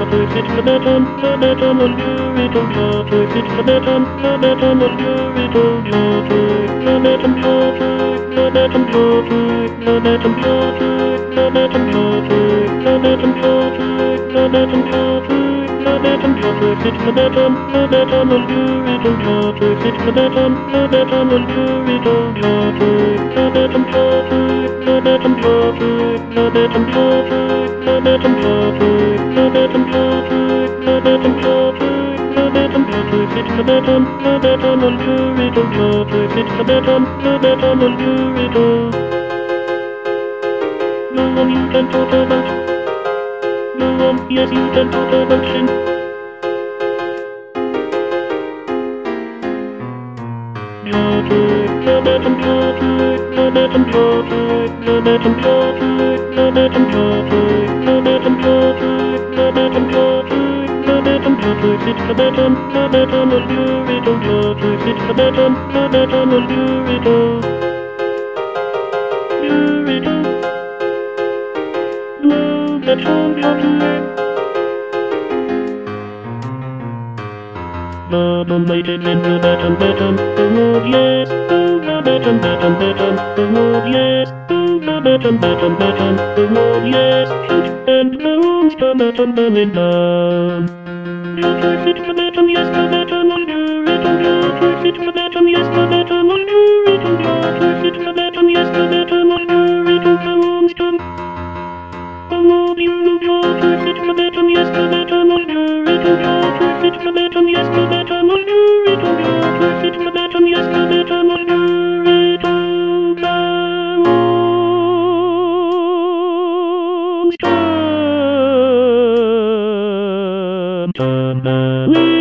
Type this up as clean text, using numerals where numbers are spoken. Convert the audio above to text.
No one you can talk about. No one, yes you can talk about sin. Dominated in the bottom, oh yes, oh the bottom, oh yes, oh the bottom, oh yes, shoot and bounce the bottom going down. You twist it the bottom, yes the bottom will do it, you twist it the bottom, yes the bottom will do it, you twist it the bottom, yes the bottom will do it, bounce the oh you twist it the bottom, yes the bottom will do it, you twist it the bottom, yes the bottom will do it, you twist it the bottom, yes the bottom will do it, bounce the turn the wheel.